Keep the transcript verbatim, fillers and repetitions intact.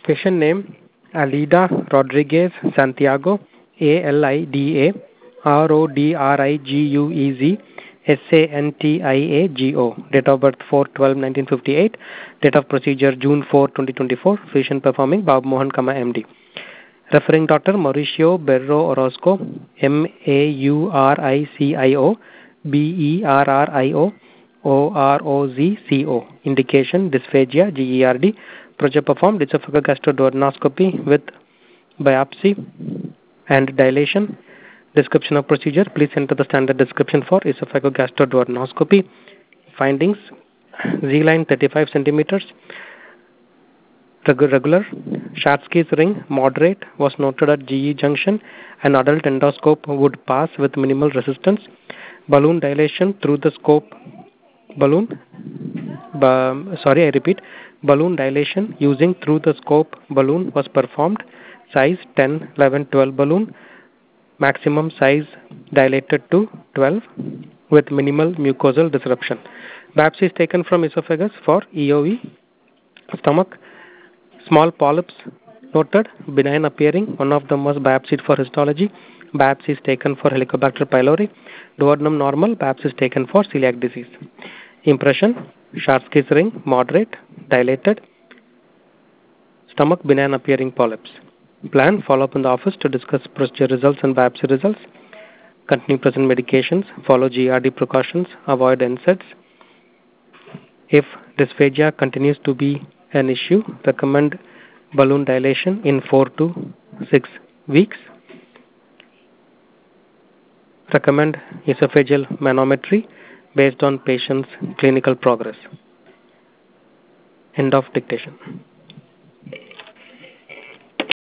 Patient name Alida Rodriguez Santiago, A L I D A R O D R I G U E Z S A N T I A G O. Date of birth four twelve nineteen fifty-eight. Date of procedure June fourth twenty twenty-four. Physician performing Bob Mohan, M D. Referring doctor Mauricio Berro Orozco, M A U R I C I O B E R R I O O R O Z C O. Indication dysphagia G E R D. Procedure performed esophagogastroduodenoscopy with biopsy and dilation. Description of procedure. Please enter the standard description for esophagogastroduodenoscopy. Findings: Z-line thirty-five centimeters. Regular. Schatzki's ring moderate was noted at G E junction. An adult endoscope would pass with minimal resistance. Balloon dilation through the scope. Balloon. Bu- sorry, I repeat. Balloon dilation using through the scope balloon was performed. Size ten, eleven, twelve balloon. Maximum size dilated to twelve with minimal mucosal disruption. Biopsy is taken from esophagus for E O E. Stomach. Small polyps noted, benign appearing. One of them was biopsied for histology. Biopsy is taken for Helicobacter pylori. Duodenum normal. Biopsy is taken for celiac disease. Impression: Schatzki's ring moderate, dilated. Stomach benign appearing polyps. Plan: follow up in the office to discuss procedure results and biopsy results. Continue present medications. Follow G E R D precautions. Avoid N SAIDs. If dysphagia continues to be an issue, recommend balloon dilation in four to six weeks. Recommend esophageal manometry based on patient's clinical progress. End of dictation.